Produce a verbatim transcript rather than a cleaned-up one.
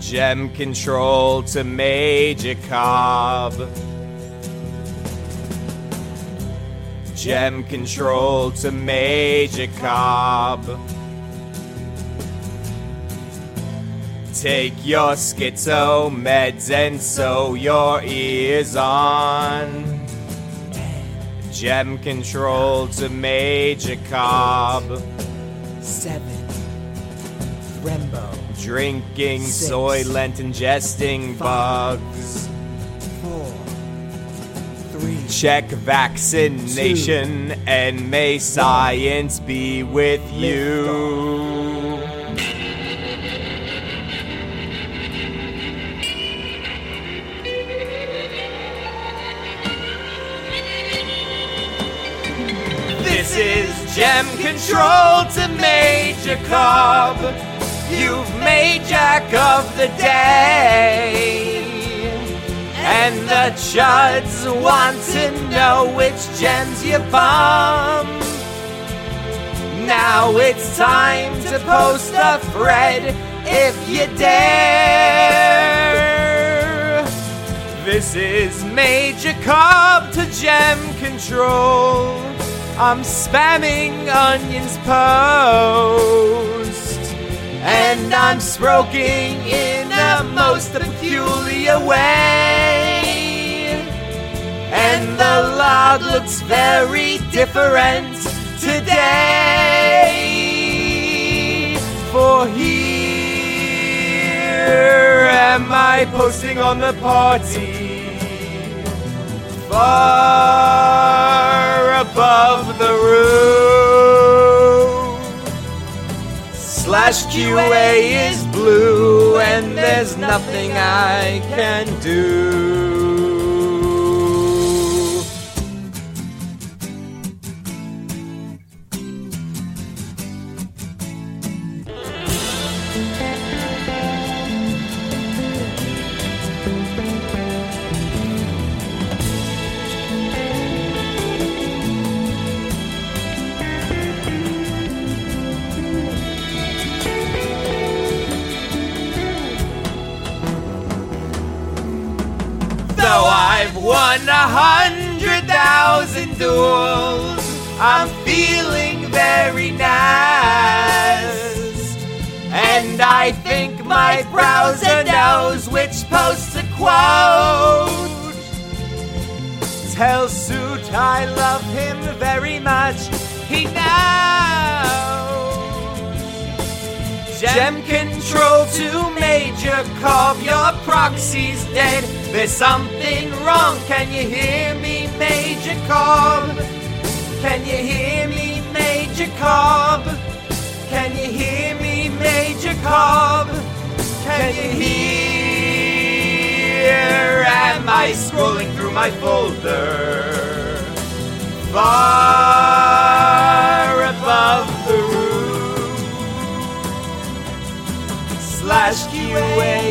Gem control to Major Cobb. Gem control to Major Cobb. Take your schizo meds and sew your ears on. Gem control to Major Cobb. Seven. Rembo. Drinking Six. Soylent, ingesting Five. bugs. Four. Three. Check vaccination, and may science be with you. This is Gem Control to Major Cobb. You've made Jack of the Day. And the chuds want to know which gems you bump. Now it's time to post a thread if you dare. This is Major Cobb to Gem Control. I'm spamming Onion's post, and I'm stroking in a most peculiar way. And the log looks very different today. For here am I posting on the party, far above the roof. Slash Q A is blue, and there's nothing I can do. Though I've won a hundred thousand duels, I'm feeling very nice. And I think my browser knows which post to quote. Tell Suit I love him very much, he knows. Gem control to Major Cobb, your proxy's dead. There's something wrong, can you hear me, Major Cobb? Can you hear me, Major Cobb? Can you hear me, Major Cobb? Can you hear? Am I scrolling through my folder? Far above the roof. Slash Q A